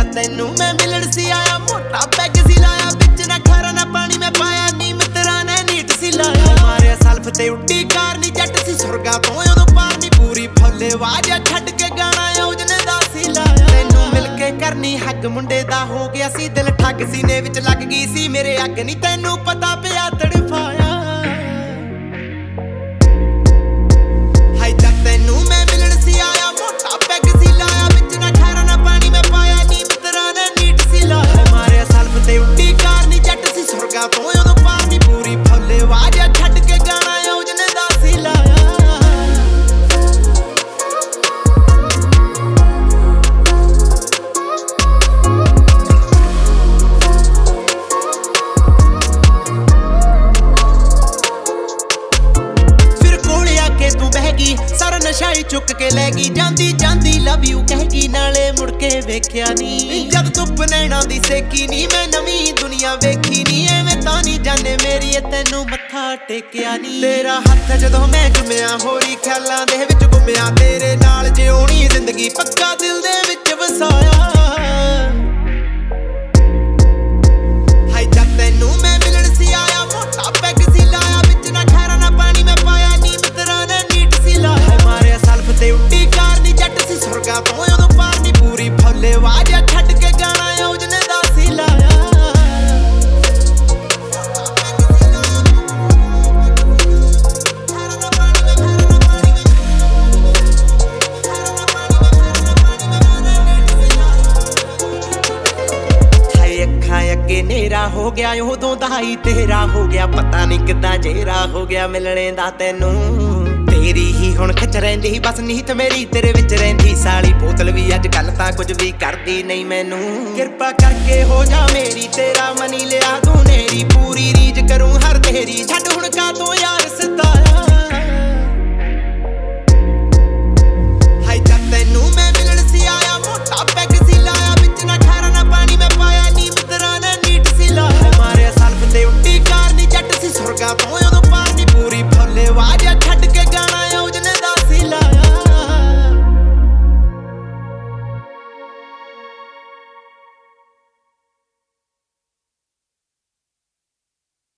ਤੈਨੂੰ ਮੈਂ ਮਿਲਣ ਸੀ ਆਇਆ, ਮੋਟਾ ਪੈਗ ਸੀ ਲਾਇਆ, ਵਿੱਚ ਨਾ ਖਾਰਾ ਨਾ ਪਾਣੀ ਮੈਂ ਪਾਇਆ, ਨੀ ਮਿੱਤਰਾਂ ਨੇ ਨੀਟ ਸੀ ਲਾਇਆ। ਮਾਰਿਆ ਸਲਫ ਤੇ ਉੱਡੀ ਕਾਰ ਨੀ ਜੱਟ ਸੀ ਸੁਰਗਾ ਤੋਂ ਉਦੋਂ ਪਾਰ ਨੀ, ਪੂਰੀ ਫੁੱਲੇ ਆਵਾਜ਼ ਛੱਡ ਕੇ ਗਾਣਾ ਯੋਜਨੇ ਦਾ ਸੀ ਲਾਇਆ। ਤੈਨੂੰ ਮਿਲ ਕੇ ਕਰਨੀ ਹੱਗ ਮੁੰਡੇ ਦਾ ਹੋ ਗਿਆ ਸੀ ਦਿਲ ਠੱਗ, ਸੀਨੇ ਵਿੱਚ ਲੱਗ ਗਈ ਸੀ ਮੇਰੇ ਅੱਗ, ਨੀ ਤੈਨੂੰ ਪਤਾ ਪਿਆ ਤੜਫਾਇਆ। ਹਾਈ ਜੱਟ ਤੈਨੂੰ ਮੈਂ ਮਿਲਣ ਸੀ ਆਇਆ, ਮੋਟਾ ਪੈਗ ਸੀ ਲਾਇਆ, ਵਿੱਚ ਨਾ ਖਾਰਾ ਨਾ ਪਾਣੀ ਮੈਂ ਪਾਇਆ, ਨੀ ਮਿੱਤਰਾਂ ਨੇ ਨੀਟ ਸੀ ਲਾਇਆ। ਮਾਰਿਆ ਸਲਫ ਤੇ ਉੱਡੀ ਕਾਰ ਨੀ ਜੱਟ ਸੀ ਸੁਰਗਾ ਤੋਂ ਉਦੋਂ ਪਾਰ ਨੀ, ਪੂਰੀ ਫੁੱਲੇ ਆਵਾਜ਼ ਛੱਡ ਕੇ ਗਾਣਾ ਯੋਜਨੇ ਦਾ ਸੀ ਲਾਇਆ। ਸਾਰਾ ਨਸ਼ਾ ਹੀ ਚੁੱਕ ਕੇ ਲੈ ਗਈ, ਜਾਂਦੀ ਜਾਂਦੀ ਲਵ ਯੂ ਕਹਿ ਗਈ, ਨਾਲੇ ਮੁੜ ਕੇ ਵੇਖਿਆ ਨੀ। ਜਦ ਧੁੱਪ ਨੈਣਾਂ ਦੀ ਸੇਕੀ ਨੀ, ਮੈਂ ਨਵੀਂ ਦੁਨੀਆ ਵੇਖੀ ਨੀ, ਐਵੇਂ ਤਾਂ ਨੀ ਜਾਣੇ ਮੇਰੀਏ ਤੈਨੂੰ ਮੱਥਾ ਟੇਕਿਆ ਨੀ। ਤੇਰਾ ਹੱਥ ਜਦੋਂ ਮੈਂ ਚੁੰਮਿਆ ਹੋਰੀ ਖਿਆਲਾਂ ਦੇ ਵਿੱਚ ਗੁੰਮਿਆ, ਤੇਰੇ ਨਾਲ ਜਿਉਣੀ ਜ਼ਿੰਦਗੀ ਪੱਕਾ ਦਿਲ ਦੇ ਵਿੱਚ ਵਸਾਇਆ। ਹਾਈ ਜਦ ਤੈਨੂੰ ਮੈਂ ਮਿਲਣ ਸੀ ਆਇਆ, ਮੋਟਾ ਪੈਗ ਸੀ ਲਾਇਆ, ਵਿੱਚ ਨਾ ਖਾਰਾ ਨਾ ਪਾਣੀ ਮੈਂ ਪਾਇਆ, ਨੀ ਮਿੱਤਰਾਂ ਨੇ ਨੀਟ ਸੀ ਲਾਇਆ। ਮਾਰਿਆ ਸਲਫ ਤੇ ਉੱਡੀ ਕਾਰ ਨੀ ਜੱਟ ਸੀ ਸੁਰਗਾ ਤੋਂ ਉਦੋਂ ਪਾਰ ਨੀ, ਪੂਰੀ ਫੁੱਲੇ ਆਵਾਜ਼ ਛੱਡ ਕੇ ਗਾਣਾ ਯੋਜਨੇ ਦਾ ਸੀ ਲਾਇਆ। ਅੱਗੇ ਨੇਰਾ ਹੋ ਗਿਆ ਉਦੋਂ ਦਾ ਹੀ ਤੇਰਾ ਹੋ ਗਿਆ, ਪਤਾ ਨੀ ਕਿੱਦਾਂ ਚਿਹਰਾ ਹੋ ਗਿਆ ਮਿਲਣੇ ਦਾ ਤੈਨੂੰ। ਤੇਰੀ ਹੀ ਹੁਣ ਖਿੱਚ ਰਹਿੰਦੀ ਬਸ ਨੀਤ ਮੇਰੀ ਤੇਰੇ ਵਿੱਚ ਰਹਿੰਦੀ, ਸਾਲੀ ਬੋਤਲ ਵੀ ਅੱਜ ਕੱਲ ਤਾਂ ਕੁਝ ਵੀ ਕਰਦੀ ਨਹੀਂ ਮੈਨੂੰ। ਕਿਰਪਾ ਕਰਕੇ ਹੋ ਜਾ ਮੇਰੀ, ਤੇਰਾ ਮਨੀ ਲਿਆ ਤੂੰ ਨੇਰੀ, ਪੂਰੀ ਰੀਝ ਕਰੂੰ ਹਰ ਤੇਰੀ, ਛੱਡ ਹੁਣ ਕਾ ਤੋਂ ਯਾਰ